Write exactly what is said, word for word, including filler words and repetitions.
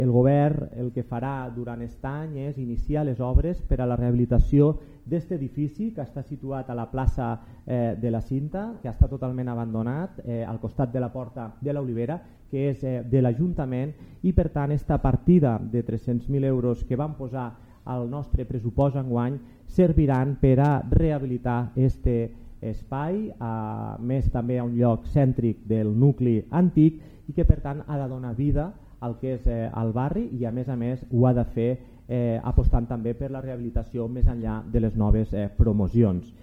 El govern el que farà durant aquest any és iniciar les obres per a la rehabilitació d'aquest edifici que està situat a la plaça eh, de la Cinta, que està totalment abandonat eh, al costat de la Porta de l'Olivera, que és eh, de l'Ajuntament, i per tant aquesta partida de tres-cents mil euros que vam posar al nostre pressupost enguany serviran per a rehabilitar aquest espai, a més també a un lloc cèntric del nucli antic i que per tant ha de donar vida el que és eh, el barri i a més a més ho ha de fer eh, apostant també per la rehabilitació més enllà de les noves eh, promocions.